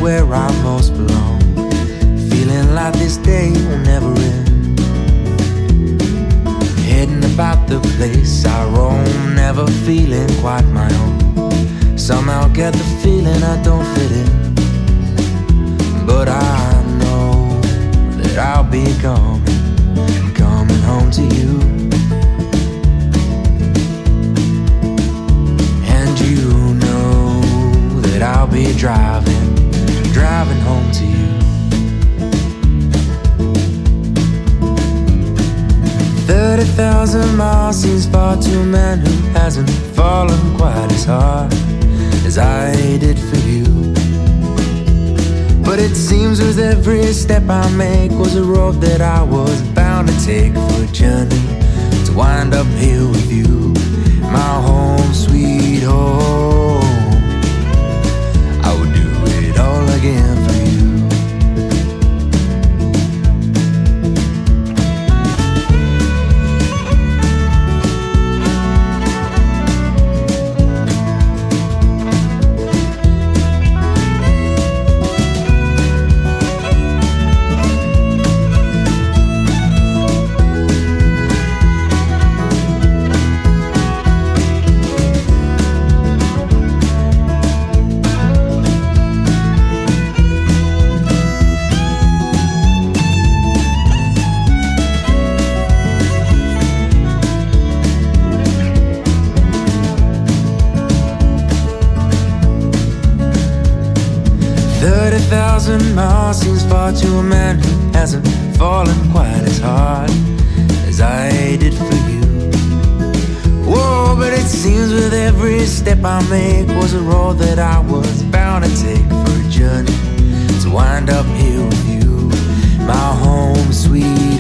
where I most belong. Feeling like this day will never end. Heading about the place I roam, never feeling quite my own. Somehow get the feeling I don't fit in, but I know that I'll be coming home to you. And you know that I'll be driving home to you. 30,000 miles seems far to a man who hasn't fallen quite as hard as I did for you. But it seems with every step I make was a road that I was bound to take for a journey to wind up here with you, my home, sweet home. I would do it all again for you. 30,000 miles seems far to a man who hasn't fallen quite as hard as I did for you. Whoa, but it seems with every step I make was a road that I was bound to take for a journey to wind up here with you, my home, sweet